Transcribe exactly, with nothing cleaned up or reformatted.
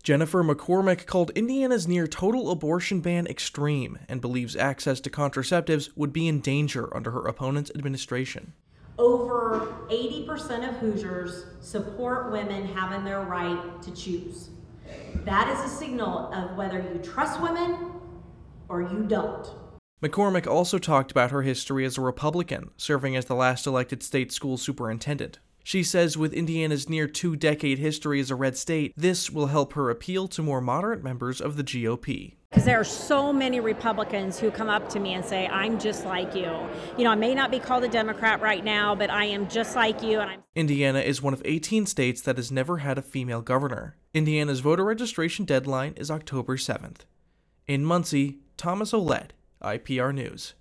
Jennifer McCormick called Indiana's near-total abortion ban extreme and believes access to contraceptives would be in danger under her opponent's administration. Over eighty percent of Hoosiers support women having their right to choose. That is a signal of whether you trust women or you don't. McCormick also talked about her history as a Republican, serving as the last elected state school superintendent. She says with Indiana's near two-decade history as a red state, this will help her appeal to more moderate members of the G O P. Because there are so many Republicans who come up to me and say, I'm just like you. You know, I may not be called a Democrat right now, but I am just like you. And I'm Indiana is one of eighteen states that has never had a female governor. Indiana's voter registration deadline is October seventh. In Muncie, Thomas Olette, I P R News.